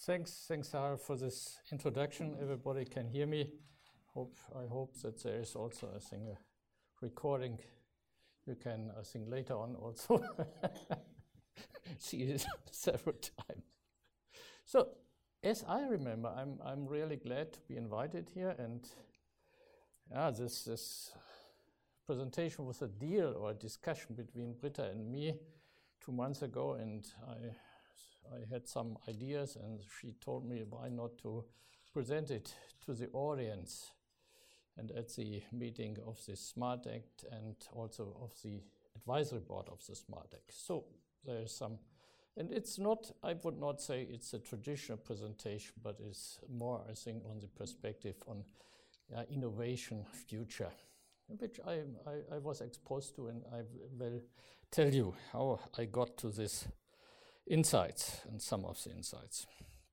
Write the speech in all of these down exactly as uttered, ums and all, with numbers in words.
thanks, thanks, Sarah, for this introduction. Everybody can hear me. Hope I hope that there is also, I think, a recording. You can, I think, later on also see it several times. So, as I remember, I'm I'm really glad to be invited here, and yeah, this this presentation was a deal or a discussion between Britta and me two months ago, and I. I had some ideas, and she told me why not to present it to the audience and at the meeting of the SMART Act and also of the advisory board of the SMART Act. So there is some, and it's not, I would not say it's a traditional presentation, but it's more, I think, on the perspective on uh, innovation future, which I, I, I was exposed to, and I will tell you how I got to this insights and some of the insights.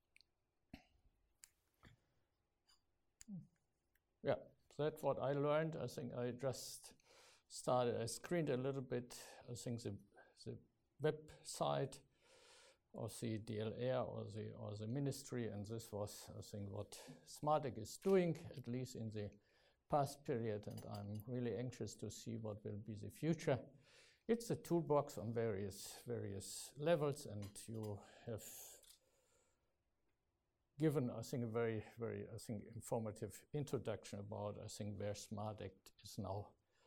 Yeah, that's what I learned. I think I just started, I screened a little bit, I think the, the website of the D L R or the, or the ministry, and this was, I think, what SMART Act is doing, at least in the past period, and I'm really anxious to see what will be the future. It's a toolbox on various various levels, and you have given, I think, a very, very, I think, informative introduction about, I think, where SMART Act is now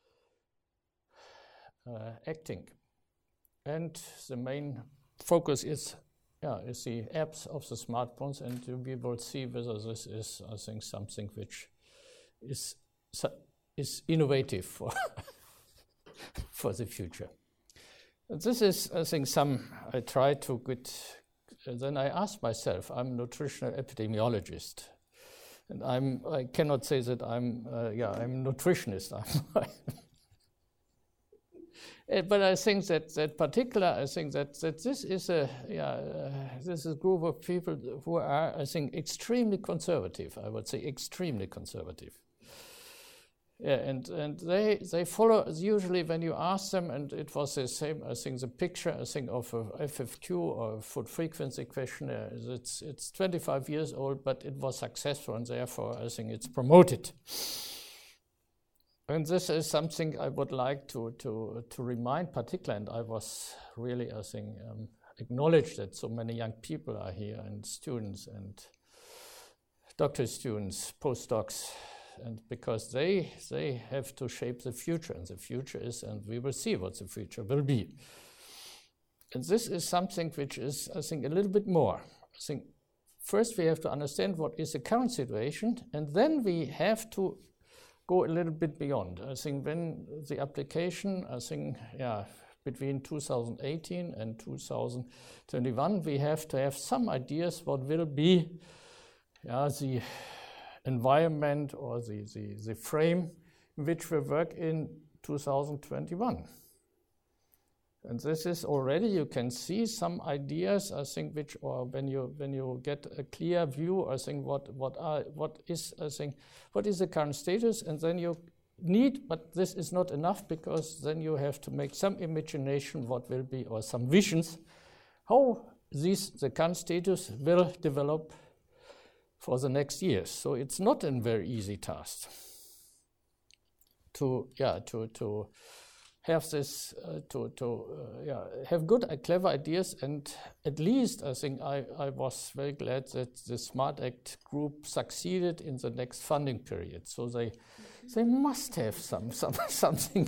uh, acting. And the main focus is, yeah, is the apps of the smartphones, and we will see whether this is, I think, something which is is innovative for. for the future. And this is, I think, some, I try to get, uh, then I ask myself, I'm a nutritional epidemiologist, and I'm, I cannot say that I'm, uh, yeah, I'm a nutritionist. I'm uh, but I think that, that particular, I think that, that this is a, yeah, uh, this is a group of people who are, I think, extremely conservative, I would say extremely conservative. Yeah, and, and they they follow usually when you ask them, and it was the same, I think, the picture, I think, of a F F Q or food frequency questionnaire. It's, it's twenty-five years old, but it was successful, and therefore I think it's promoted. And this is something I would like to, to, to remind particularly, and I was really, I think, um, acknowledged that so many young people are here, and students, and doctor students, postdocs, and because they they have to shape the future, and the future is, and we will see what the future will be. And this is something which is, I think, a little bit more. I think first we have to understand what is the current situation, and then we have to go a little bit beyond. I think when the application, I think, yeah, between two thousand eighteen and two thousand twenty-one, we have to have some ideas what will be, yeah, the environment or the, the, the frame in which we work in two thousand twenty-one. And this is already, you can see some ideas, I think, which, or when you when you get a clear view, I think, what what are what is, I think, what is the current status, and then you need, but this is not enough, because then you have to make some imagination what will be, or some visions, how this the current status will develop for the next years. So it's not a very easy task to, yeah, to to have this, uh, to to uh, yeah, have good, uh, clever ideas. And at least I think I, I was very glad that the SMART Act group succeeded in the next funding period. So they they must have some some something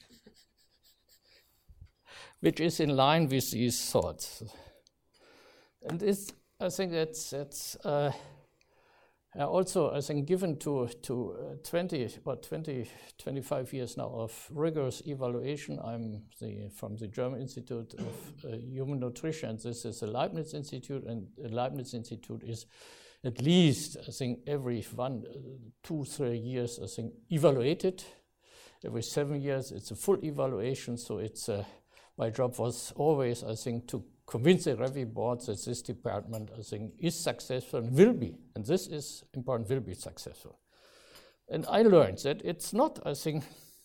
which is in line with these thoughts. And this, I think that's that's. Uh, Uh, also, I think, given to to uh, twenty, what twenty, twenty-five years now of rigorous evaluation, I'm the, from the German Institute of uh, Human Nutrition, and this is the Leibniz Institute, and the Leibniz Institute is at least, I think, every one, uh, two, three years, I think, evaluated. Every seven years, it's a full evaluation, so it's uh, my job was always, I think, to convince the review board that this department, I think, is successful and will be, and this is important, will be successful. And I learned that it's not, I think,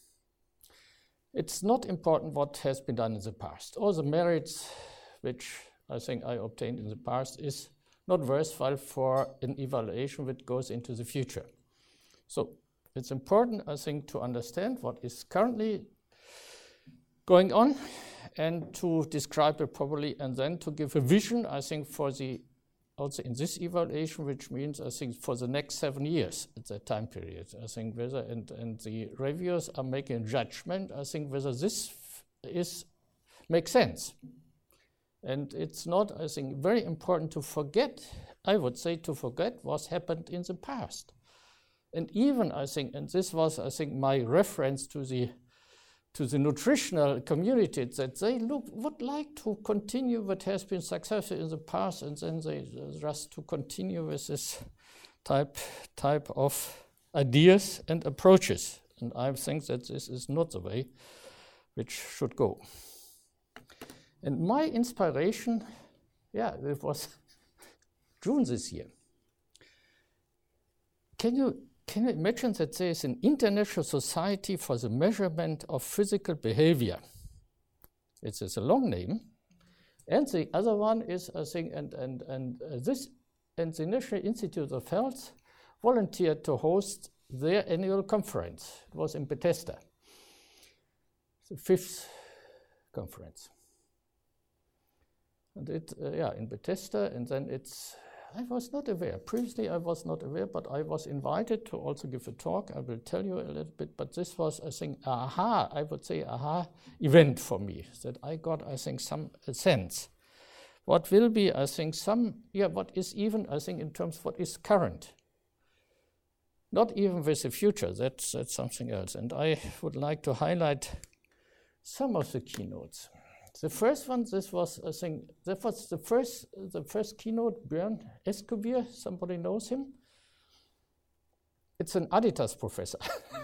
it's not important what has been done in the past. All the merits which I think I obtained in the past is not worthwhile for an evaluation which goes into the future. So it's important, I think, to understand what is currently going on and to describe it properly, and then to give a vision, I think, for the also in this evaluation, which means, I think, for the next seven years at that time period. I think whether, and, and the reviewers are making a judgment, I think, whether this is makes sense. And it's not, I think, very important to forget, I would say, to forget what's happened in the past. And even, I think, and this was, I think, my reference to the to the nutritional community, that they look, would like to continue what has been successful in the past, and then they just to continue with this type, type of ideas and approaches. And I think that this is not the way which should go. And my inspiration, yeah, it was June this year. Can you Can you imagine that there is an international society for the measurement of physical behavior? It is a long name. And the other one is, I think, and, and, and uh, this, and the National Institute of Health volunteered to host their annual conference. It was in Bethesda, the fifth conference. And it, uh, yeah, in Bethesda, and then it's, I was not aware. Previously, I was not aware, but I was invited to also give a talk. I will tell you a little bit, but this was, I think, aha, I would say, aha event for me, that I got, I think, some sense. What will be, I think, some, yeah, what is even, I think, in terms of what is current. Not even with the future, that's, that's something else. And I would like to highlight some of the keynotes. The first one, this was, I think, that was the first, the first keynote, Björn Escobar, somebody knows him? It's an Adidas professor.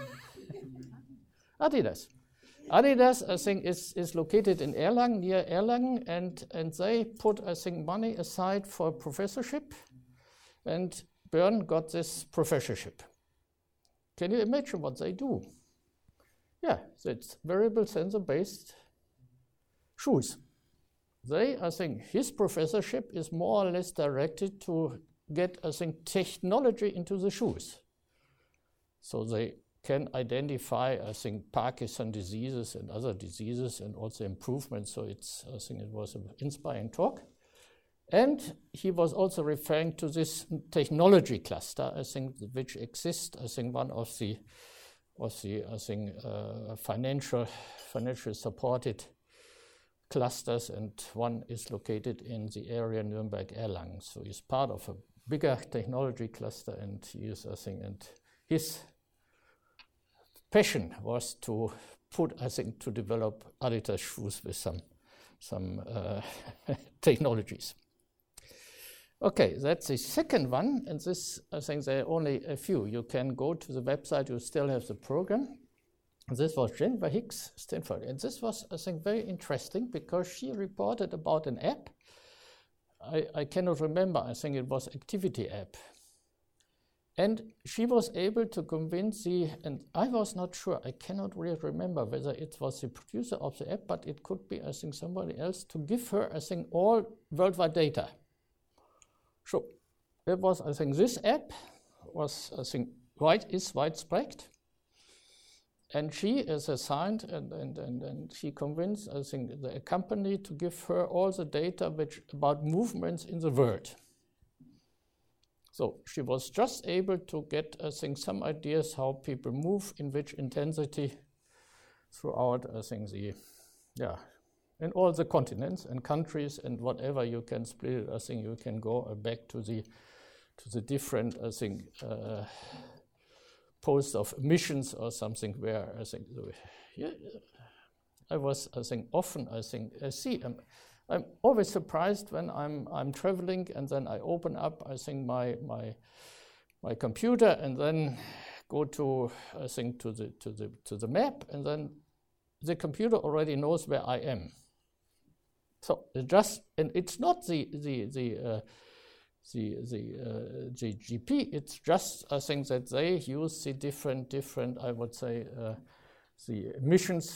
Adidas. Adidas, I think, is, is located in Erlangen, near Erlangen, and, and they put, I think, money aside for professorship, and Björn got this professorship. Can you imagine what they do? Yeah, it's variable sensor-based shoes. They, I think, his professorship is more or less directed to get, I think, technology into the shoes. So they can identify, I think, Parkinson diseases and other diseases and also improvements. So it's, I think it was an inspiring talk. And he was also referring to this technology cluster, I think, which exists, I think, one of the, of the I think, uh, financial, financially supported clusters, and one is located in the area Nuremberg-Erlangen. So he's part of a bigger technology cluster, and he is, I think, and his passion was to put, I think, to develop Adidas shoes with some, some uh, technologies. Okay, that's the second one, and this, I think there are only a few. You can go to the website, you still have the program. This was Jennifer Hicks, Stanford, and this was, I think, very interesting because she reported about an app. I, I cannot remember, I think it was Activity app. And she was able to convince the, and I was not sure, I cannot really remember whether it was the producer of the app, but it could be, I think, somebody else, to give her, I think, all worldwide data. So it was, I think, this app was, I think, wide, is widespread. And she is assigned, and, and, and, and she convinced, I think, the company to give her all the data which about movements in the world. So she was just able to get, I think, some ideas how people move, in which intensity throughout, I think, the, yeah, in all the continents and countries and whatever you can split it. I think you can go back to the, to the different, I think, uh, post of emissions or something where I think, yeah, I was, I think, often, I think, I see, I'm, I'm always surprised when I'm, I'm traveling and then I open up, I think, my, my, my computer and then go to, I think, to the, to the, to the map, and then the computer already knows where I am. So it just, and it's not the, the, the, uh, the, the, uh, the G P, it's just, I think, that they use the different, different, I would say, uh, the emissions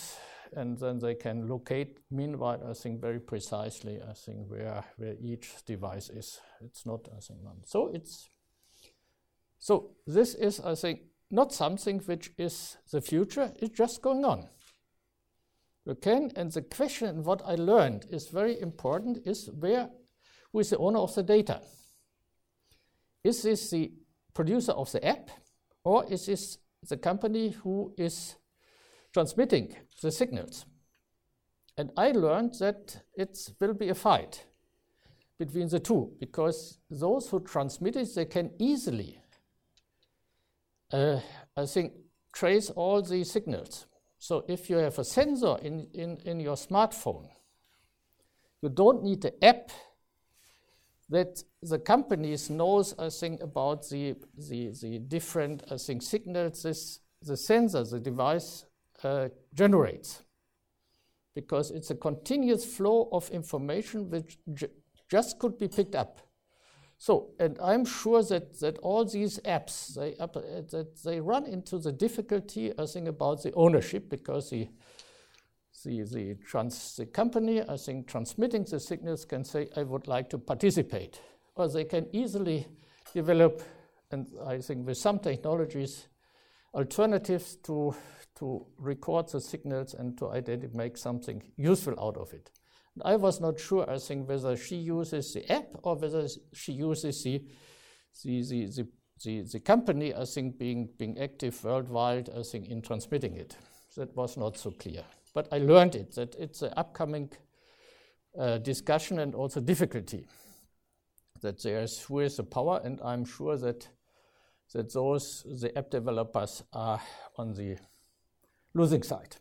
and then they can locate, meanwhile, I think very precisely, I think where where each device is. It's not, I think, none. So it's so this is, I think, not something which is the future. It's just going on. You can, and the question, what I learned is very important, is where, who is the owner of the data? Is this the producer of the app, or is this the company who is transmitting the signals? And I learned that it will be a fight between the two, because those who transmit it, they can easily, uh, I think, trace all the signals. So if you have a sensor in, in, in your smartphone, you don't need the app that the companies knows, I think, about the, the, the different, I think, signals this, the sensor, the device uh, generates. Because it's a continuous flow of information which j just could be picked up. So, and I'm sure that, that all these apps, they, uh, that they run into the difficulty, I think, about the ownership, because the, the, the, trans, the company, I think, transmitting the signals can say, I would like to participate. Or they can easily develop, and I think with some technologies, alternatives to, to record the signals and to identify, make something useful out of it. I was not sure, I think, whether she uses the app or whether she uses the, the, the, the, the, the company, I think, being, being active worldwide, I think, in transmitting it. That was not so clear. But I learned it, that it's an upcoming uh, discussion and also difficulty, that there's who is the power, and I'm sure that, that those, the app developers are on the losing side.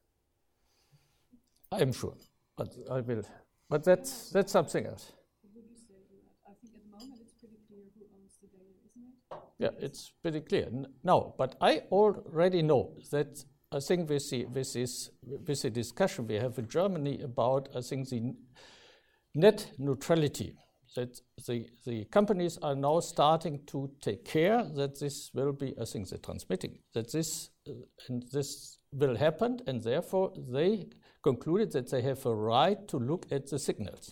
I'm sure. But I will. But that's that's something else. Would you say that? I think at the moment it's pretty clear who owns the data, isn't it? Yeah, it's pretty clear. No, but I already know that, I think with the with this with the discussion we have in Germany about, I think, the net neutrality, that the the companies are now starting to take care that this will be, I think, the transmitting, that this uh, and this will happen, and therefore they concluded that they have a right to look at the signals.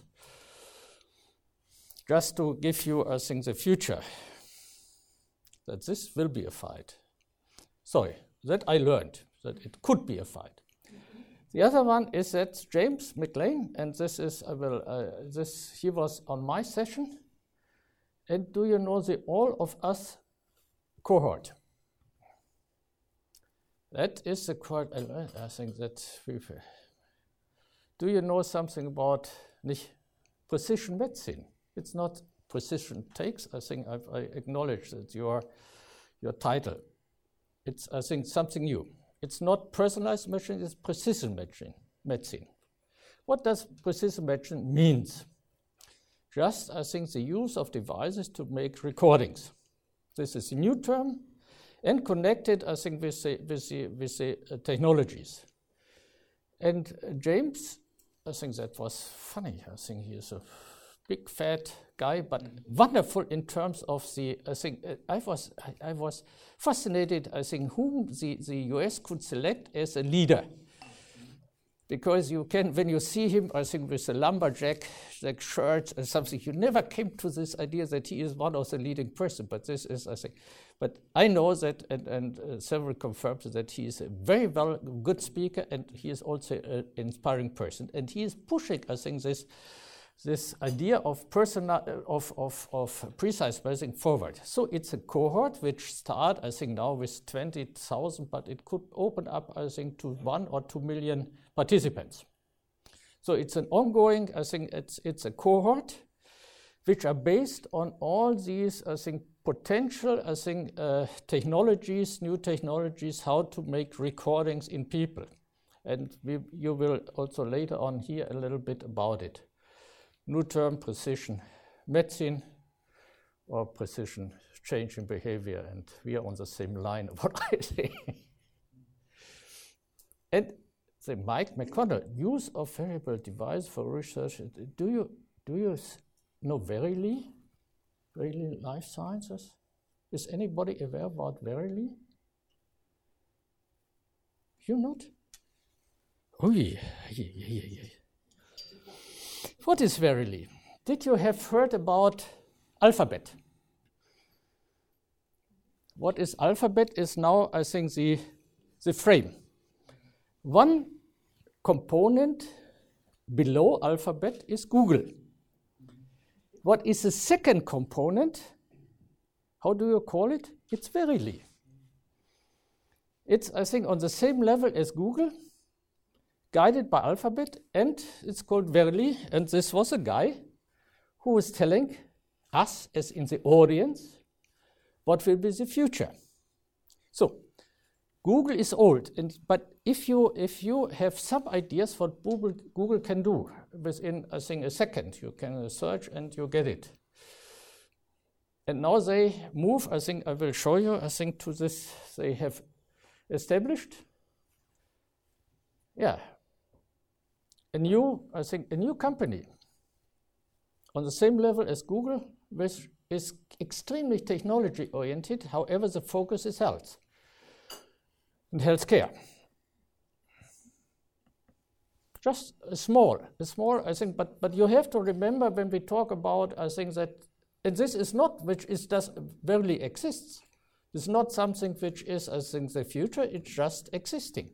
Just to give you, I think, the future, that this will be a fight. Sorry, that I learned, that it could be a fight. Mm-hmm. The other one is that James McLean, and this is, I will, uh, this, he was on my session, and do you know the All of Us cohort? That is the cohort, I, I think that we, do you know something about nicht, precision medicine? It's not precision takes. I think I've, I acknowledge that your, your title. It's, I think, something new. It's not personalized medicine, it's precision medicine. medicine. What does precision medicine mean? Just, I think, the use of devices to make recordings. This is a new term, and connected, I think, with the, with the, with the uh, technologies. And uh, James, I think that was funny. I think he is a big fat guy, but wonderful in terms of the, I think, uh, I was I, I was fascinated, I think, whom the, the U S could select as a leader. Because you can, when you see him, I think, with the lumberjack like shirt and something, you never came to this idea that he is one of the leading person. But this is, I think, but I know that, and, and uh, several confirmed that he is a very well good speaker, and he is also an inspiring person. And he is pushing, I think, this this idea of personal of of of precise medicine forward. So it's a cohort which start, I think, now with twenty thousand, but it could open up, I think, to one or two million participants. So it's an ongoing, I think, it's it's a cohort which are based on all these, I think, potential, I think, uh, technologies, new technologies, how to make recordings in people. And we, you will also later on hear a little bit about it. New term, precision medicine, or precision change in behavior, and we are on the same line of what I say. And the Mike McConnell, use of variable device for research. Do you do you know Verily? Verily Life Sciences? Is anybody aware about Verily? You not? Oh, yeah, yeah, yeah, yeah. What is Verily? Did you have heard about Alphabet? What is Alphabet is now, I think, the, the frame. One component below Alphabet is Google. What is the second component? How do you call it? It's Verily. It's, I think, on the same level as Google, guided by Alphabet, and it's called Verily. And this was a guy who was telling us, as in the audience, what will be the future. So, Google is old, and, but if you, if you have some ideas what Google, Google can do, within, I think, a second, you can search and you get it. And now they move, I think I will show you, I think, to this, they have established, yeah, a new, I think, a new company on the same level as Google, which is extremely technology oriented. However, the focus is health and healthcare. Just a small, a small, I think, but but you have to remember when we talk about, I think that, and this is not which is does barely exists. It's not something which is, I think, the future. It's just existing.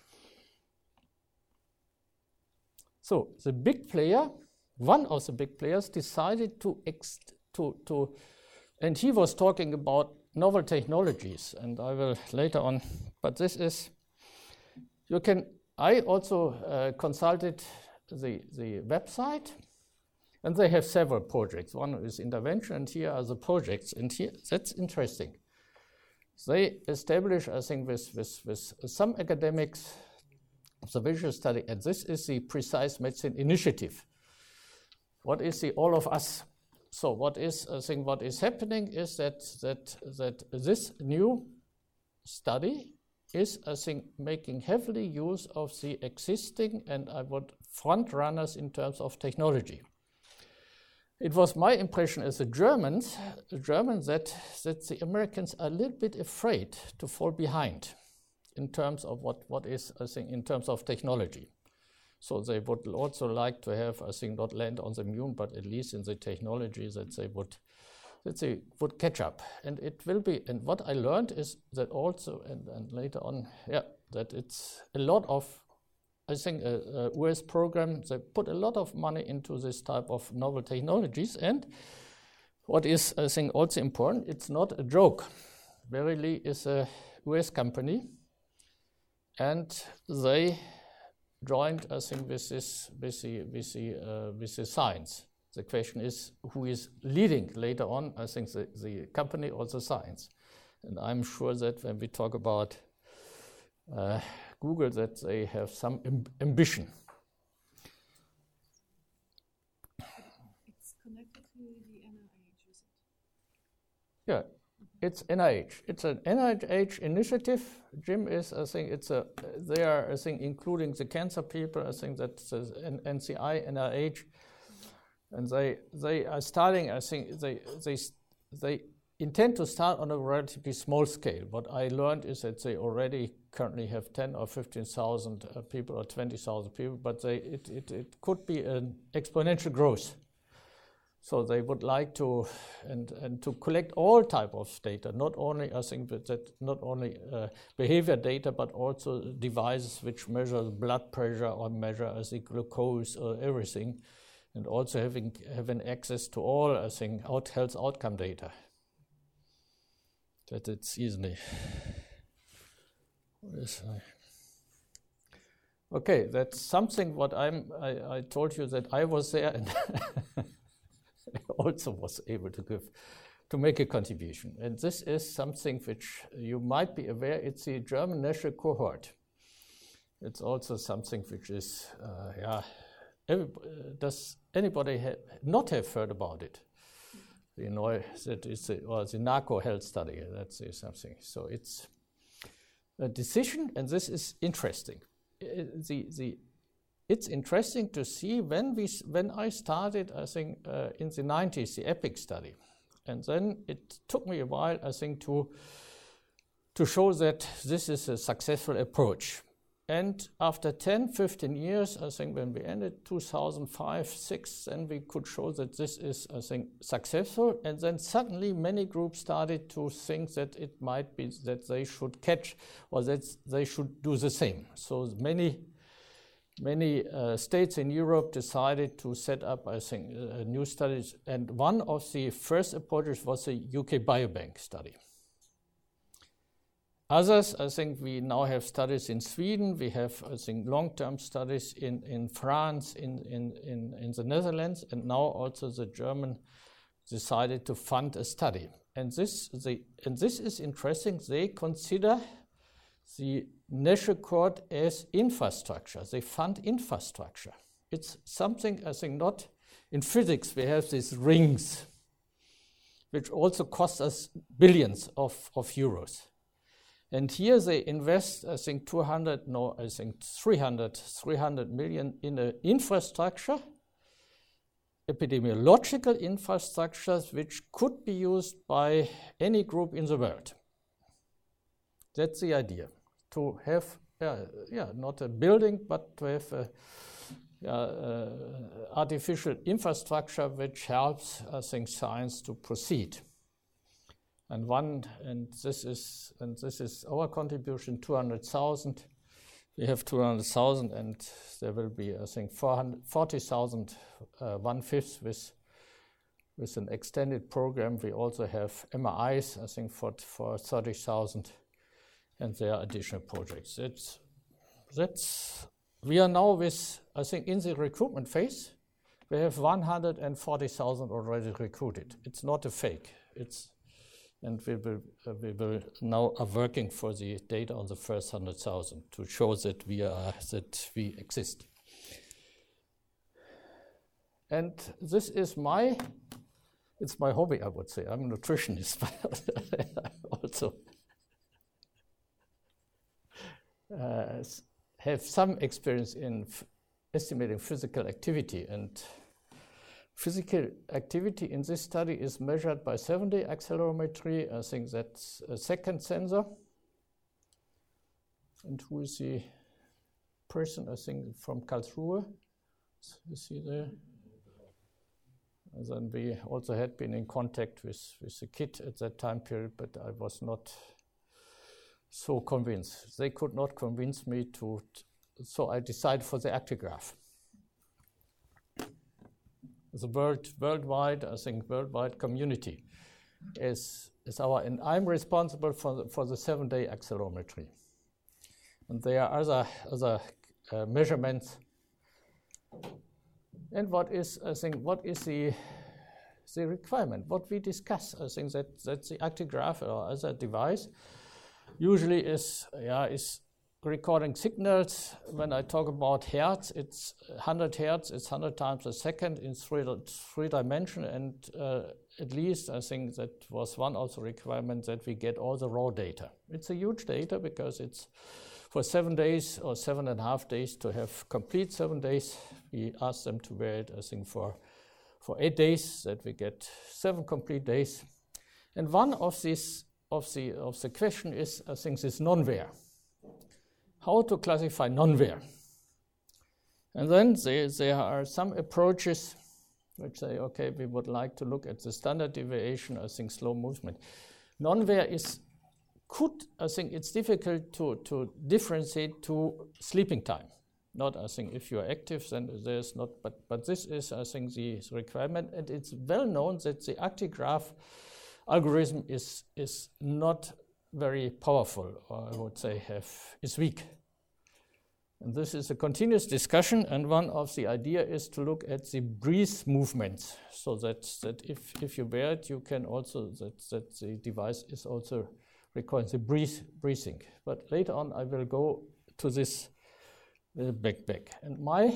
So the big player, one of the big players, decided to ex to to, and he was talking about novel technologies, and I will later on. But this is, you can. I also uh, consulted the the website, and they have several projects. One is intervention, and here are the projects, and here that's interesting. They establish, I think, with with with some academics, the visual study, and this is the Precise Medicine Initiative. What is the all of us? So what is, I think, what is happening is that that that this new study is, I think, making heavily use of the existing and I would front runners in terms of technology. It was my impression as a German, a German that that the Americans are a little bit afraid to fall behind in terms of what, what is, I think, in terms of technology. So they would also like to have, I think, not land on the moon, but at least in the technology that they would that they would catch up. And it will be, and what I learned is that also, and, and later on, yeah, that it's a lot of, I think, a, a U S program, they put a lot of money into this type of novel technologies. And what is, I think, also important, it's not a joke. Verily is a U S company, and they joined, I think, with this, with the, with the, uh, with the science. The question is who is leading later on, I think, the, the company or the science. And I'm sure that when we talk about uh, Google, that they have some amb ambition. It's connected to the N I H, is it? Yeah, it's N I H. It's an N I H initiative. Jim is, I think, it's a, they are, I think, including the cancer people. I think that's N C I, N I H. And they they are starting, I think, they they they intend to start on a relatively small scale. What I learned is that they already currently have ten or fifteen thousand uh, people or twenty thousand people, but they it, it, it could be an exponential growth. So they would like to and and to collect all type of data, not only, I think, that, that not only uh, behavior data, but also devices which measure blood pressure or measure, I think, glucose or everything. And also having having access to all, I think, out health outcome data. That it's easily. Okay, that's something what I'm. I, I told you that I was there, and I also was able to give, to make a contribution. And this is something which you might be aware. It's the German National Cohort. It's also something which is, uh, yeah. Every, uh, does anybody ha not have heard about it? You know, that is a, or the narco health study. That's uh, something. So it's a decision, and this is interesting. Uh, the the it's interesting to see when we when I started. I think uh, in the nineties, the EPIC study, and then it took me a while, I think, to to show that this is a successful approach. And after ten, fifteen years, I think when we ended two thousand five, six, then we could show that this is, I think, successful. And then suddenly many groups started to think that it might be that they should catch or that they should do the same. So many, many uh, states in Europe decided to set up, I think, uh, new studies. And one of the first approaches was the U K Biobank study. Others, I think we now have studies in Sweden, we have, I think, long-term studies in, in France, in, in, in, in the Netherlands, and now also the German decided to fund a study. And this, they, and this is interesting, they consider the nature court as infrastructure, they fund infrastructure. It's something, I think, not in physics, we have these rings, which also cost us billions of, of euros. And here they invest, I think, two hundred, no, I think three hundred, three hundred million in an infrastructure, epidemiological infrastructures, which could be used by any group in the world. That's the idea, to have, uh, yeah, not a building, but to have a, uh, uh, artificial infrastructure which helps, I think, science to proceed. And one, and this is, and this is our contribution, two hundred thousand. We have two hundred thousand, and there will be, I think, four hundred forty thousand, uh, one-fifth with, with an extended program. We also have M R Is, I think, for, for thirty thousand, and there are additional projects. It's, that's, we are now with, I think, in the recruitment phase. We have one hundred forty thousand already recruited. It's not a fake. It's And we will, uh, we will now are working for the data on the first one hundred thousand to show that we are, that we exist. And this is my, it's my hobby, I would say. I'm a nutritionist, but I also uh, have some experience in f estimating physical activity. And physical activity in this study is measured by seven-day accelerometry. I think that's a second sensor. And who is the person, I think, from Karlsruhe? You see there? And then we also had been in contact with, with the kid at that time period, but I was not so convinced. They could not convince me to, so I decided for the actigraph. The world, worldwide, I think, worldwide community is, is our, and I'm responsible for the, for the seven-day accelerometry. And there are other, other uh, measurements. And what is, I think, what is the, the requirement? What we discuss, I think that, that the actigraph or other device usually is, yeah, is recording signals. When I talk about hertz, it's one hundred hertz, it's one hundred times a second in three, three dimension, and uh, at least I think that was one of the requirements, that we get all the raw data. It's a huge data because it's for seven days or seven and a half days to have complete seven days. We asked them to wear it, I think, for, for eight days, that we get seven complete days. And one of these of the of the question is, I think, this non-wear. How to classify non-wear. And then they, there are some approaches which say, okay, we would like to look at the standard deviation, I think, slow movement. Non-wear is, could, I think it's difficult to, to differentiate to sleeping time. Not, I think, if you're active, then there's not, but, but this is, I think, the requirement, and it's well known that the actigraph algorithm is, is not very powerful, or I would say have, is weak. And this is a continuous discussion, and one of the idea is to look at the breath movements, so that, that if, if you wear it, you can also, that, that the device is also recording the breath, breathing. But later on, I will go to this uh, backpack. And my,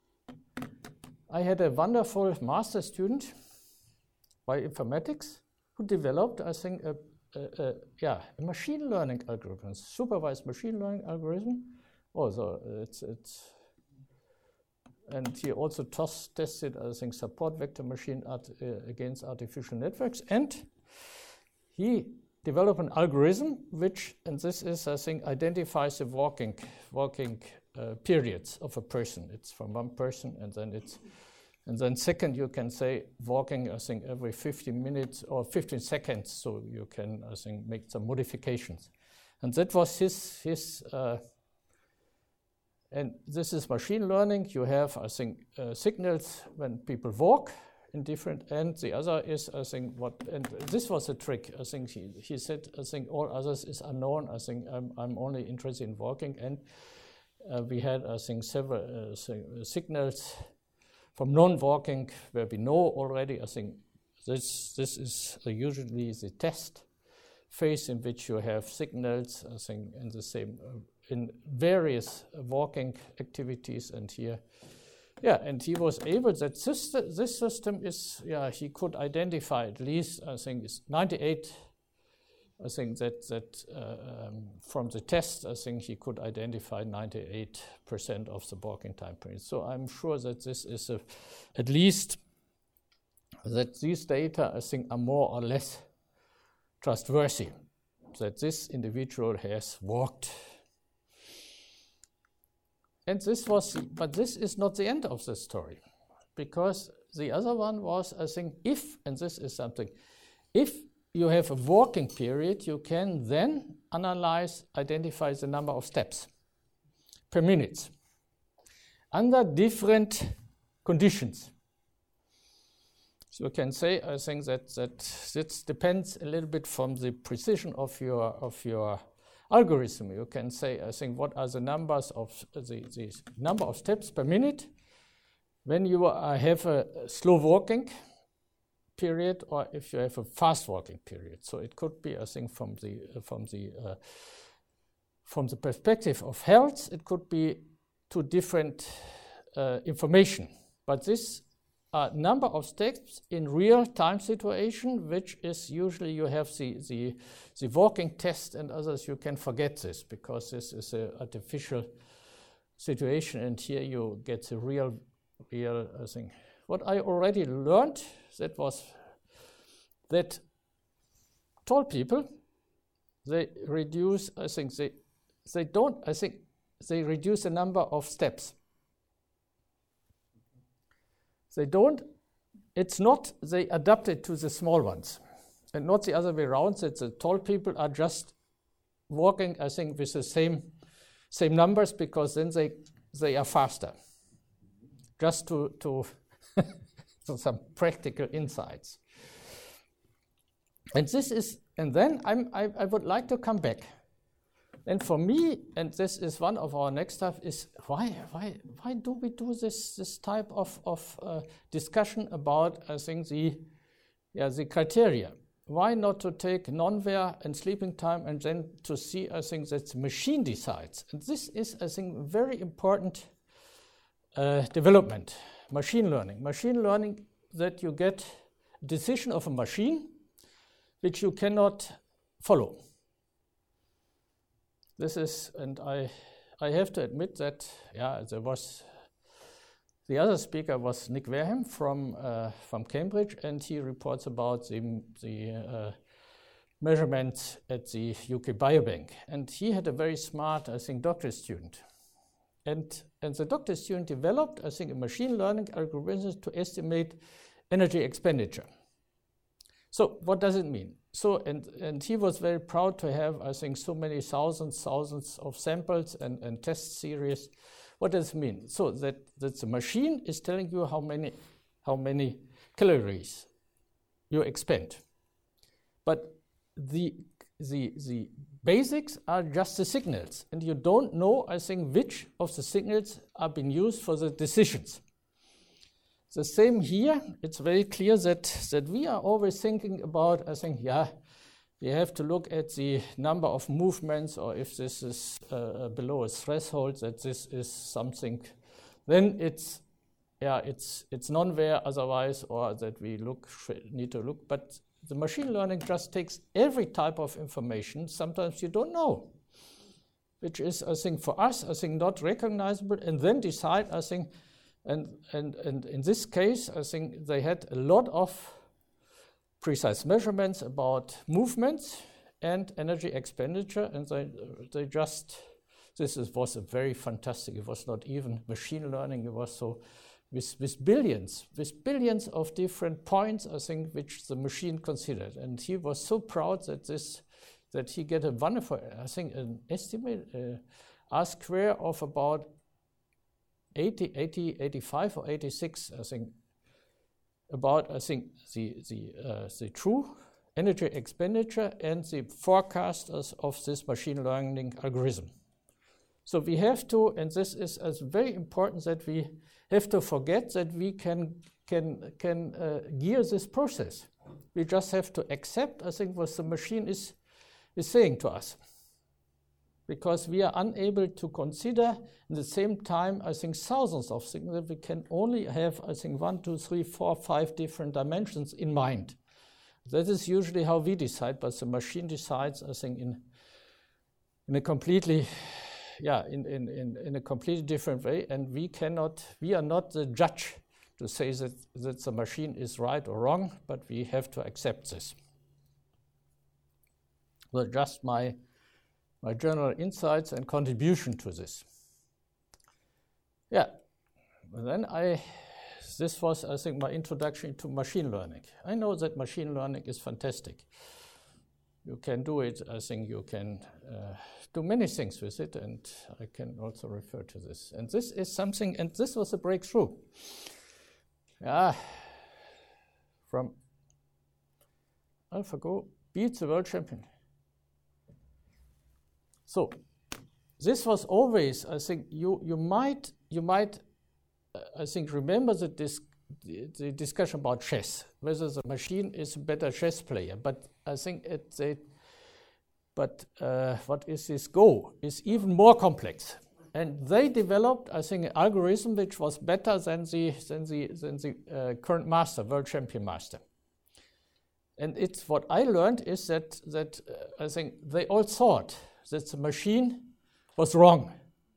I had a wonderful master student by informatics who developed, I think, a Uh, uh, yeah, a machine learning algorithm, supervised machine learning algorithm. Also, it's it's, and he also tested, I think, support vector machine art, uh, against artificial networks. And he develop an algorithm which, and this is, I think, identifies the walking walking uh, periods of a person. It's from one person, and then it's, and then second, you can say walking, I think, every fifteen minutes or fifteen seconds, so you can, I think, make some modifications. And that was his, his uh, and this is machine learning. You have, I think, uh, signals when people walk in different, and the other is, I think, what, and this was a trick. I think he, he said, I think all others is unknown. I think I'm, I'm only interested in walking, and uh, we had, I think, several uh, signals from non-walking where we know already. I think this, this is uh, usually the test phase in which you have signals, I think, in the same, uh, in various uh, walking activities. And here, yeah, and he was able that this, this system is, yeah, he could identify at least, I think, it's ninety-eight. I think that that uh, um, from the test, I think he could identify ninety-eight percent of the walking time period. So I'm sure that this is a, at least that these data, I think, are more or less trustworthy, that this individual has walked. And this was, but this is not the end of the story, because the other one was, I think, if, and this is something, if you have a walking period, you can then analyze, identify the number of steps per minute under different conditions. So you can say, I think that that this depends a little bit from the precision of your of your algorithm. You can say, I think, what are the numbers of the, the number of steps per minute when you uh, have a slow walking period, or if you have a fast walking period. So it could be, I think, from the uh, from the uh, from the perspective of health, it could be two different uh, information. But this uh, number of steps in real time situation, which is usually you have the, the the walking test and others, you can forget this because this is an artificial situation, and here you get the real real uh, thing. What I already learned, that was that tall people, they reduce, I think they they don't, I think they reduce the number of steps. They don't, it's not, they adapt it to the small ones. And not the other way around, that the tall people are just walking, I think, with the same same numbers, because then they they are faster. Just to, to so some practical insights. And this is, and then I'm, I, I would like to come back. And for me, and this is one of our next stuff, is why why why do we do this this type of of uh, discussion about, I think, the yeah the criteria? Why not to take non-wear and sleeping time and then to see, I think, that the machine decides? And this is, I think, very important uh, development. Machine learning. Machine learning, that you get decision of a machine which you cannot follow. This is, and I I have to admit that, yeah, there was, the other speaker was Nick Wareham from uh, from Cambridge, and he reports about the, the uh, measurements at the U K Biobank. And he had a very smart, I think, doctorate student. And, and the doctorate student developed, I think, a machine learning algorithm to estimate energy expenditure. So what does it mean? So, and, and he was very proud to have, I think, so many thousands, thousands of samples and, and test series. What does it mean? So that, that the machine is telling you how many, how many calories you expend. But the, the, the basics are just the signals. And you don't know, I think, which of the signals are being used for the decisions. The same here, it's very clear that, that we are always thinking about, I think, yeah, we have to look at the number of movements, or if this is uh, below a threshold, that this is something, then it's, yeah, it's it's non-wear otherwise, or that we look need to look. But the machine learning just takes every type of information. Sometimes you don't know, which is, I think, for us, I think, not recognizable, and then decide, I think. And, and, and in this case, I think they had a lot of precise measurements about movements and energy expenditure, and they they just this is, was a very fantastic. It was not even machine learning. It was so with with billions, with billions of different points, I think, which the machine considered, and he was so proud that this that he get a wonderful, I think, an estimate uh, R square of about eighty, eighty, eighty-five or eighty-six, I think, about I think the the uh, the true energy expenditure and the forecast of this machine learning algorithm. So we have to, and this is as very important that we have to forget that we can can can uh, gear this process. We just have to accept, I think, what the machine is is saying to us, because we are unable to consider at the same time, I think, thousands of things that we can only have, I think, one, two, three, four, five different dimensions in mind. That is usually how we decide, but the machine decides, I think, in in a completely, yeah, in in in, in a completely different way, and we cannot, we are not the judge to say that that the machine is right or wrong, but we have to accept this. Well, just my my general insights and contribution to this. Yeah, and then I. This was, I think, my introduction to machine learning. I know that machine learning is fantastic. You can do it, I think you can uh, do many things with it, and I can also refer to this. And this is something, and this was a breakthrough. Yeah, from AlphaGo beat the world champion. So this was always, I think, you you might you might. I think remember the, dis the, the discussion about chess, whether the machine is a better chess player. But I think it, they, but uh, what is this Go is even more complex. And they developed, I think, an algorithm which was better than the than the than the uh, current master, world champion master. And it's what I learned is that that uh, I think they all thought that the machine was wrong.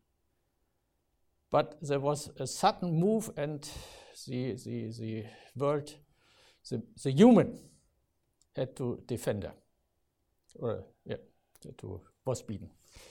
But there was a sudden move, and the the the world, the the human, had to defend her, or yeah, to was beaten.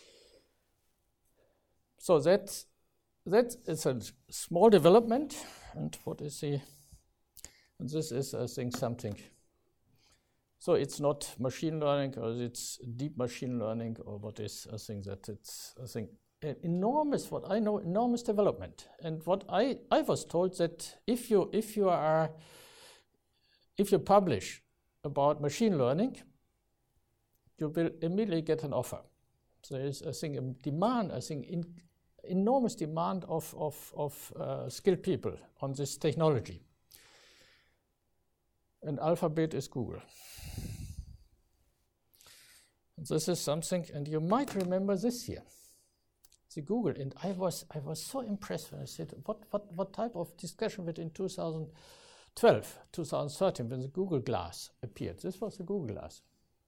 So that that is a small development, and what is the? And this is, I think, something. So it's not machine learning, or it's deep machine learning, or what is? I think that it's I think. An enormous, what I know, enormous development. And what I, I was told that if you if you are if you publish about machine learning, you will immediately get an offer. So there is, I think, a demand, I think, in, enormous demand of of of uh, skilled people on this technology. And Alphabet is Google. And this is something, and you might remember this here. The Google, and I was I was so impressed when I said, what what what type of discussion with in two thousand twelve, two thousand thirteen, when the Google Glass appeared. This was the Google Glass.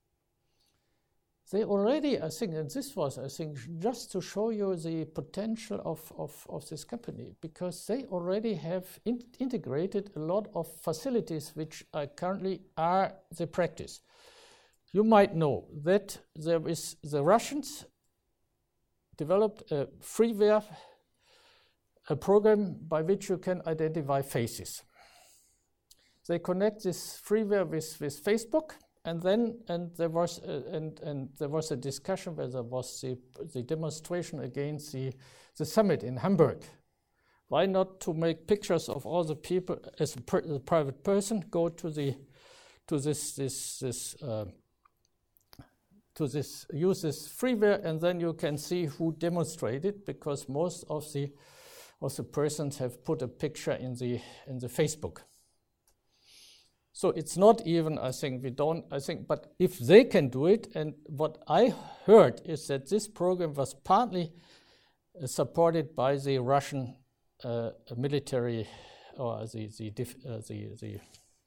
They already, I think, and this was, I think, just to show you the potential of, of, of this company, because they already have in integrated a lot of facilities which are currently are the practice. You might know that there is the Russians developed a freeware, a program by which you can identify faces. They connect this freeware with, with Facebook, and then and there was a, and and there was a discussion where there was the the demonstration against the the summit in Hamburg. Why not to make pictures of all the people as a, per, a private person, go to the to this this this. Uh, to this, use this freeware, and then you can see who demonstrated, because most of the of the persons have put a picture in the in the Facebook. So it's not even, I think, we don't, I think, but if they can do it, and what I heard is that this program was partly uh, supported by the Russian uh, military, or the the def, uh, the, the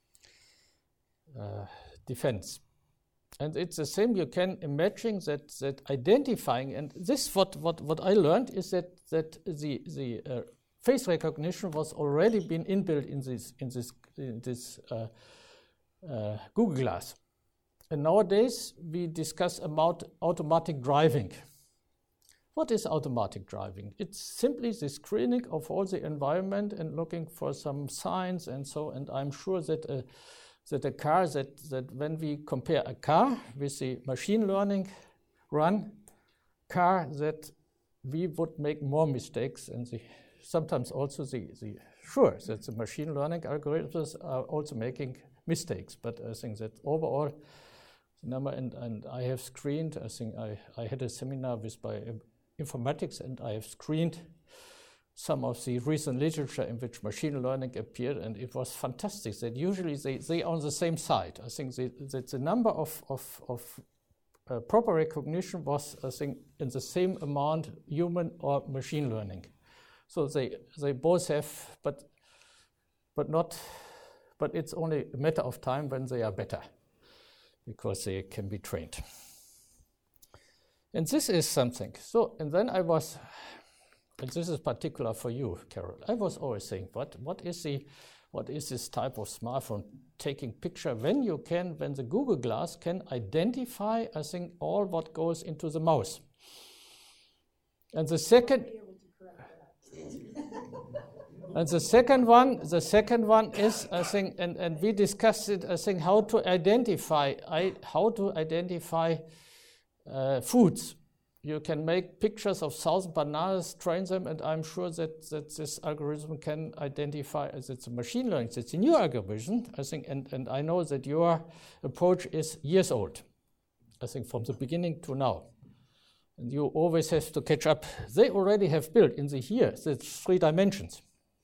uh, defense. And it's the same, you can imagine that that identifying, and this what what what I learned is that that the the uh, face recognition was already been inbuilt in this in this in this uh, uh, Google Glass. and nowadays we discuss about automatic driving. What is automatic driving? It's simply the screening of all the environment and looking for some signs and so, and I'm sure that a, that a car, that, that when we compare a car with the machine learning run car, that we would make more mistakes, and the, sometimes also the, the sure that the machine learning algorithms are also making mistakes, but I think that overall the number, and, and I have screened, I think I, I had a seminar with by informatics, and I have screened some of the recent literature in which machine learning appeared, and it was fantastic that usually they, they are on the same side. I think they, that the number of, of, of uh, proper recognition was, I think, in the same amount human or machine learning. So they, they both have, but, but not, but it's only a matter of time when they are better, because they can be trained. And this is something. So, and then I was, and this is particular for you, Carol. I was always saying, what, what is the, what is this type of smartphone taking picture when you can, when the Google Glass can identify, I think, all what goes into the mouse. And the second, and the second one, the second one is, I think, and, and we discussed it, I think, how to identify, I, how to identify Uh, foods. You can make pictures of thousand bananas, train them, and I'm sure that, that this algorithm can identify, as it's a machine learning, it's a new algorithm, I think, and, and I know that your approach is years old, I think, from the beginning to now. And you always have to catch up. They already have built in the here, the three dimensions.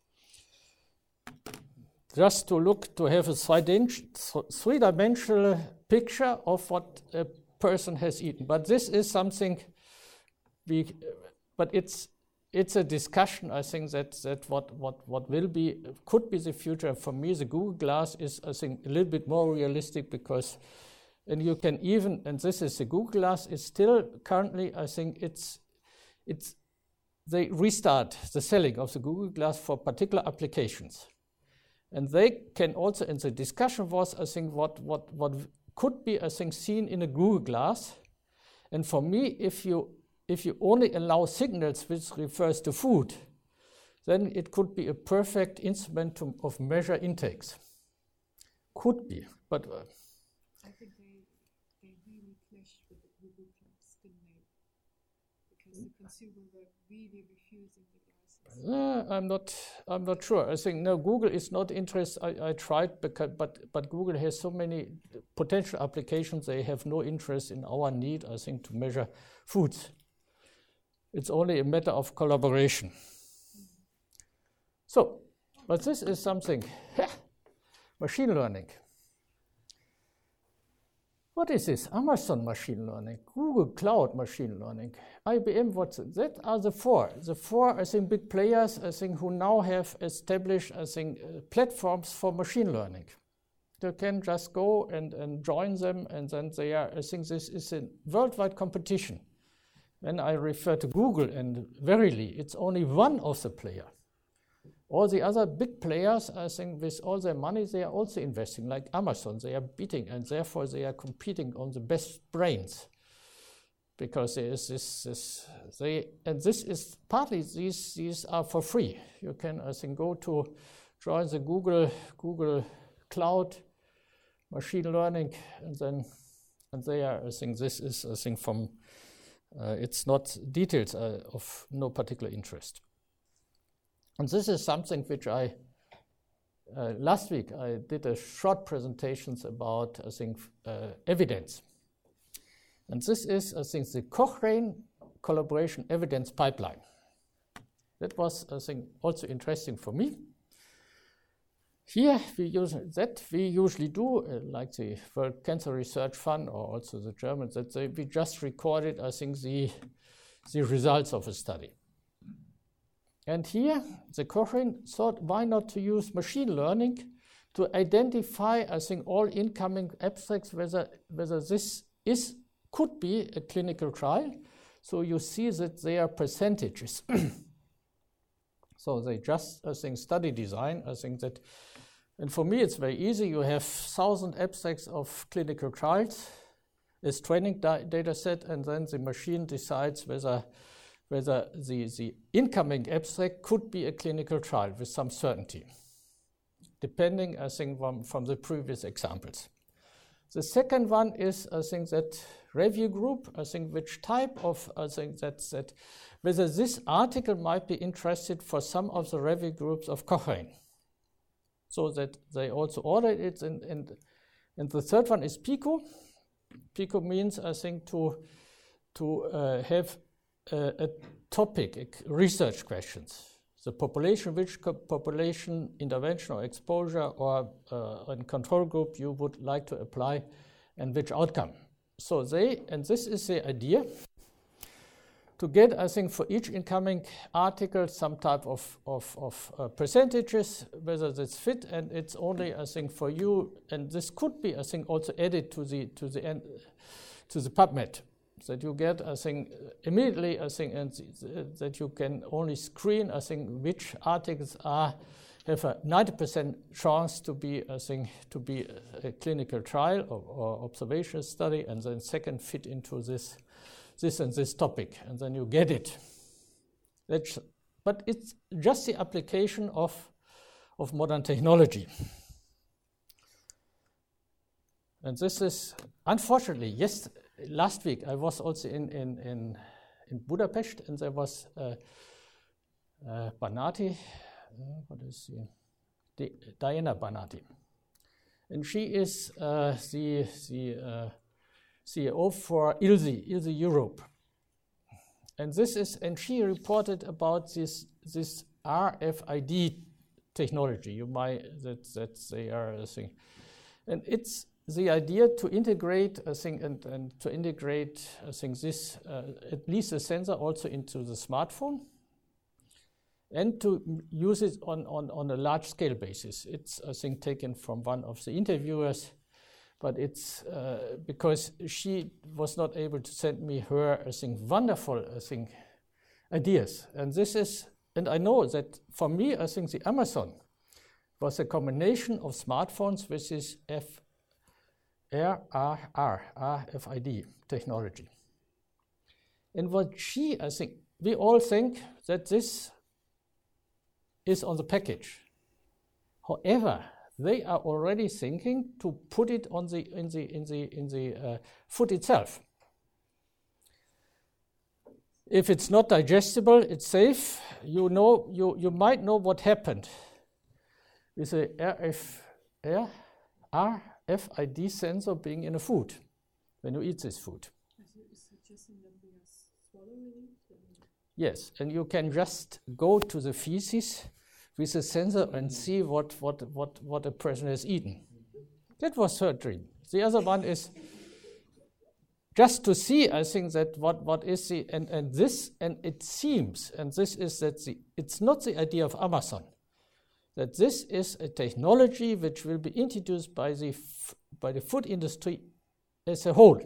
Just to look, to have a three-dimensional picture of what a person has eaten. But this is something we, but it's it's a discussion, I think, that that what what what will be, could be the future. For me, the Google Glass is, I think, a little bit more realistic, because, and you can even, and this is the Google Glass, is still currently, I think it's it's they restart the selling of the Google Glass for particular applications. And they can also, and the discussion was, I think, what what what could be, I think, seen in a Google Glass. And for me, if you if you only allow signals which refers to food, then it could be a perfect instrument to, of measure intakes. Could be, but uh, I think they they really clashed with the Google Glass, didn't they? Because the consumer were really refusing the glasses. Uh, I'm not. I'm not sure. I think no. Google is not interested. I, I tried, because, but but Google has so many potential applications. They have no interest in our need, I think, to measure foods. It's only a matter of collaboration. Mm-hmm. So, but this is something. Machine learning. What is this? Amazon machine learning, Google Cloud machine learning, I B M, what's it? That are the four. The four, I think, big players, I think, who now have established, I think, uh, platforms for machine learning. You can just go and, and join them, and then they are, I think this is a worldwide competition. When I refer to Google, and verily, it's only one of the players. All the other big players, I think, with all their money, they are also investing, like Amazon. They are beating, and therefore they are competing on the best brains, because there is this, this they, and this is partly, these these are for free. You can, I think, go to join the Google Google Cloud machine learning, and then, and they are, I think, this is, I think, from, uh, it's not details uh, of no particular interest. And this is something which I, uh, last week I did a short presentations about, I think, uh, evidence. And this is, I think, the Cochrane Collaboration Evidence Pipeline. That was, I think, also interesting for me. Here we use that we usually do, uh, like the World Cancer Research Fund, or also the Germans, that they, we just recorded, I think, the, the results of a study. And here, the Cochrane thought, why not to use machine learning to identify, I think, all incoming abstracts, whether whether this is could be a clinical trial. So you see that they are percentages. So they just, I think, study design, I think that And for me, it's very easy. You have thousand abstracts of clinical trials, this training da- data set, and then the machine decides whether, whether the, the incoming abstract could be a clinical trial with some certainty, depending, I think, from, from the previous examples. The second one is, I think, that review group, I think, which type of, I think, that, that whether this article might be interested for some of the review groups of Cochrane. So that they also ordered it. And, and, and the third one is PICO. PICO means, I think, to, to uh, have a, a topic, a research questions. The population, which co- population intervention or exposure or uh, a control group you would like to apply, and which outcome. So they, and this is the idea, to get, I think, for each incoming article some type of, of, of uh, percentages, whether that's fit, and it's only, I think, for you, and this could be, I think, also added to the to the end, to the PubMed, that you get, I think, immediately, I think, and th- that you can only screen, I think, which articles are have a ninety percent chance to be, I think, to be a, a clinical trial or, or observational study, and then second fit into this. this and this topic, and then you get it. That's, but it's just the application of, of modern technology. And this is, unfortunately, yes, last week I was also in, in, in, in Budapest, and there was uh, uh, Banati, uh, what is she? Di- Diana Banati. And she is uh, the, the uh, C E O for I L S I, I L S I Europe. And this is, and she reported about this this R F I D technology. You might, that, that they are a thing. And it's the idea to integrate, I think, and, and to integrate, I think, this, uh, at least a sensor also into the smartphone, and to use it on, on, on a large scale basis. It's, I think, taken from one of the interviewers. But it's uh, because she was not able to send me her, I think, wonderful, I think, ideas. And this is, and I know that for me, I think the Amazon was a combination of smartphones with this F R R R, R F I D technology. And what she, I think, we all think that this is on the package. However, they are already thinking to put it on the in the in the in the uh, food itself. If it's not digestible, it's safe. You know, you you might know what happened with a R F I D sensor being in a food when you eat this food. Is it just in that we are swallowing it? Yes, and you can just go to the feces with a sensor and see what, what, what, what a person has eaten. That was her dream. The other one is just to see, I think, that what, what is the, and, and this, and it seems, and this is that the, it's not the idea of Amazon, that this is a technology which will be introduced by the, f- by the food industry as a whole.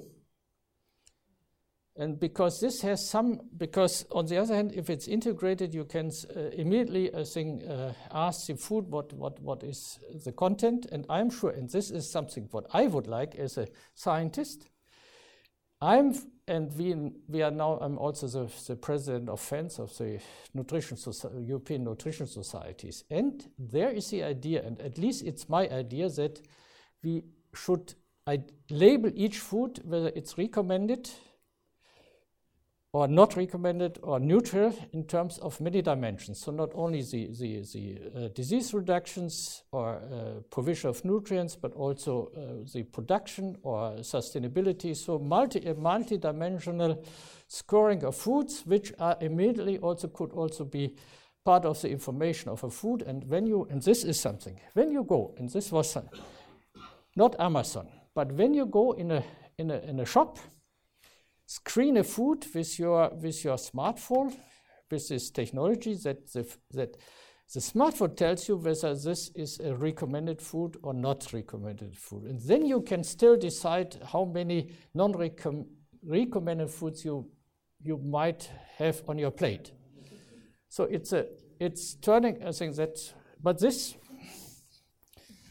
And because this has some, because on the other hand, if it's integrated, you can uh, immediately, I think, uh, ask the food what, what, what is the content. And I'm sure, and this is something what I would like as a scientist. I'm, and we, we are now, I'm also the, the president of F E N S, of the Nutrition Soci- European Nutrition Societies. And there is the idea, and at least it's my idea, that we should I label each food, whether it's recommended or not recommended or neutral in terms of many dimensions. So not only the, the, the uh, disease reductions or uh, provision of nutrients, but also uh, the production or sustainability. So multi, a multi-dimensional scoring of foods, which are immediately also could also be part of the information of a food. And when you, and this is something, when you go, and this was uh, not Amazon, but when you go in a, in a, in a shop, screen a food with your with your smartphone, with this technology that the, that the smartphone tells you whether this is a recommended food or not recommended food. And then you can still decide how many non-recommended foods you you might have on your plate. So it's a it's turning, I think that, but this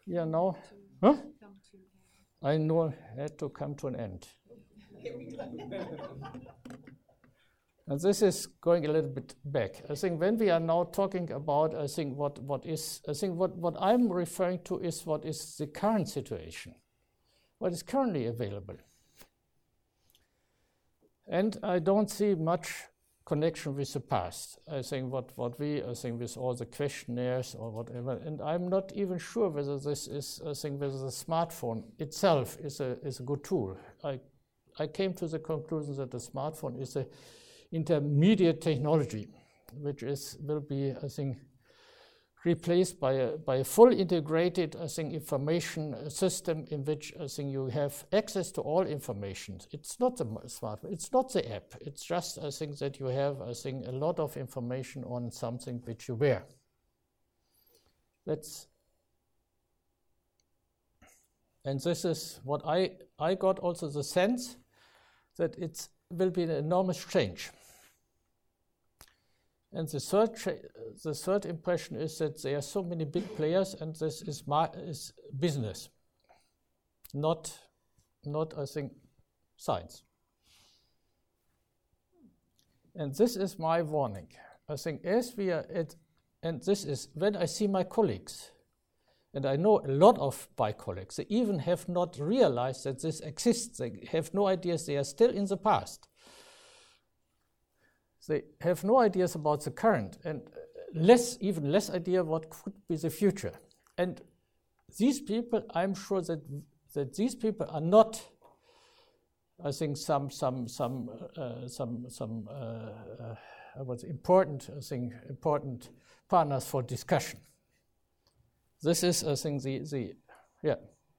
Yeah, no. To Huh? come to an end. I know it had to come to an end. And this is going a little bit back. I think when we are now talking about, I think what, what is, I think what, what I'm referring to is what is the current situation, what is currently available. And I don't see much connection with the past. I think what, what we, I think with all the questionnaires or whatever, and I'm not even sure whether this is, I think whether the smartphone itself is a, is a good tool. I, I came to the conclusion that the smartphone is a intermediate technology, which is will be, I think, replaced by a by a full integrated, I think, information system in which I think you have access to all information. It's not the smartphone, it's not the app. It's just, I think, that you have, I think, a lot of information on something which you wear. That's and this is what I I got also the sense that it will be an enormous change. And the third, the third impression is that there are so many big players, and this is, my, is business, not, not, I think, science. And this is my warning. I think as we are at, and this is when I see my colleagues, and I know a lot of my colleagues, they even have not realized that this exists. They have no ideas, they are still in the past. They have no ideas about the current and less, even less idea what could be the future. And these people, I'm sure that that these people are not, I think, some some some uh, some some uh, uh, what's important, I think, important partners for discussion. This is, I think, the the yeah.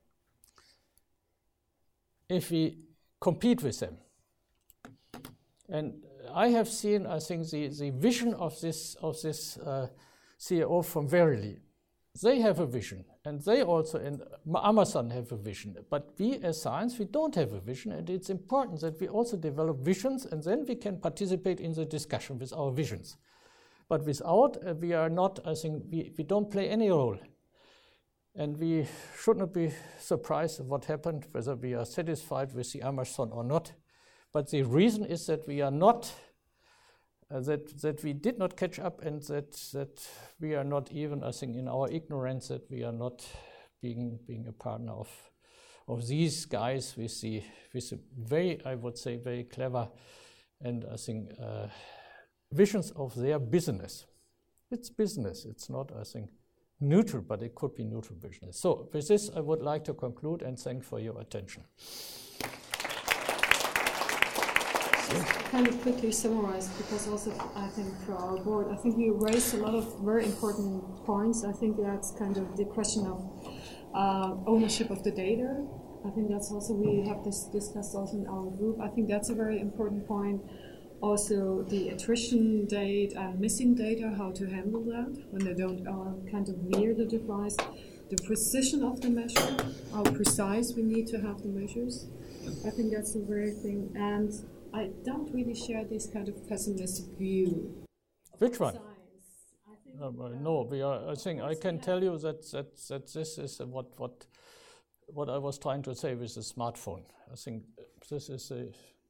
If we compete with them, and I have seen, I think, the, the vision of this of this uh, C E O from Verily. They have a vision, and they also in Amazon have a vision. But we as science, we don't have a vision, and it's important that we also develop visions, and then we can participate in the discussion with our visions. But without, uh, we are not, I think, we, we don't play any role. And we should not be surprised at what happened, whether we are satisfied with the Amazon or not. But the reason is that we are not, uh, that that we did not catch up, and that that we are not even, I think, in our ignorance, that we are not being being a partner of of these guys with the with the very, I would say, very clever and I think uh, visions of their business. It's business. It's not, I think, neutral, but it could be neutral business. So with this, I would like to conclude and thank for your attention. Kind of quickly summarize, because also I think for our board, I think we raised a lot of very important points. I think that's kind of the question of uh, ownership of the data. I think that's also, we have this discussed also in our group. I think that's a very important point. Also the attrition date and missing data, how to handle that when they don't uh, kind of near the device. The precision of the measure, how precise we need to have the measures. I think that's a very thing. And I don't really share this kind of pessimistic view. Which one? Science. I think Uh, no, we are. I think I can tell you that that that this is what what what I was trying to say with the smartphone. I think this is a,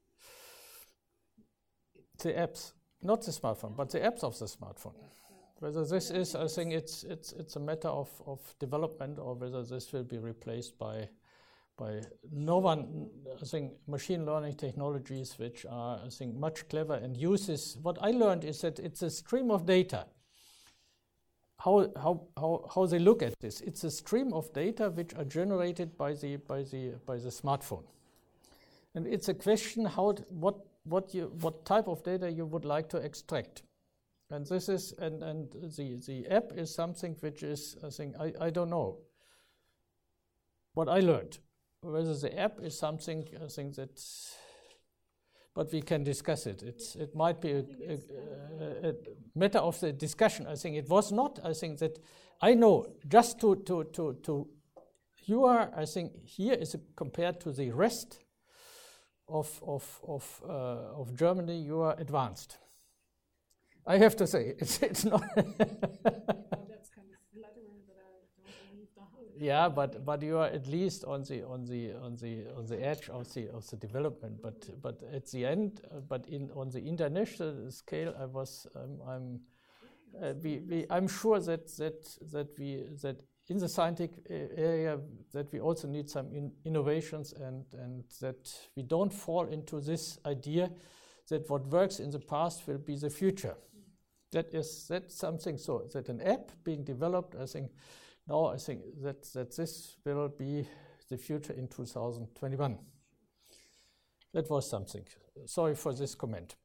the apps, not the smartphone, but the apps of the smartphone. Whether this is, I think it's it's it's a matter of, of development, or whether this will be replaced by. By no one, I think, machine learning technologies which are, I think, much clever and uses. What I learned is that it's a stream of data. How how how how they look at this? It's a stream of data which are generated by the by the by the smartphone, and it's a question how what what you what type of data you would like to extract, and this is and and the the app is something which is, I think, I I don't know. What I learned. Whether the app is something, I think that, but we can discuss it. It's it might be a, a, a, a matter of the discussion. I think it was not. I think that I know just to to to to you are. I think here is a, compared to the rest of of of uh, of Germany, you are advanced. I have to say it's it's not. that's kind of flattering, but I don't yeah, but but you are at least on the on the on the on the edge of the of the development. But but at the end, uh, but in on the international scale, I was um, I'm uh, we, we I'm sure that that that we that in the scientific area that we also need some in innovations and and that we don't fall into this idea that what works in the past will be the future. That is that's something. So that an app being developed, I think. Now I think that, that this will be the future in two thousand twenty-one. That was something. Sorry for this comment.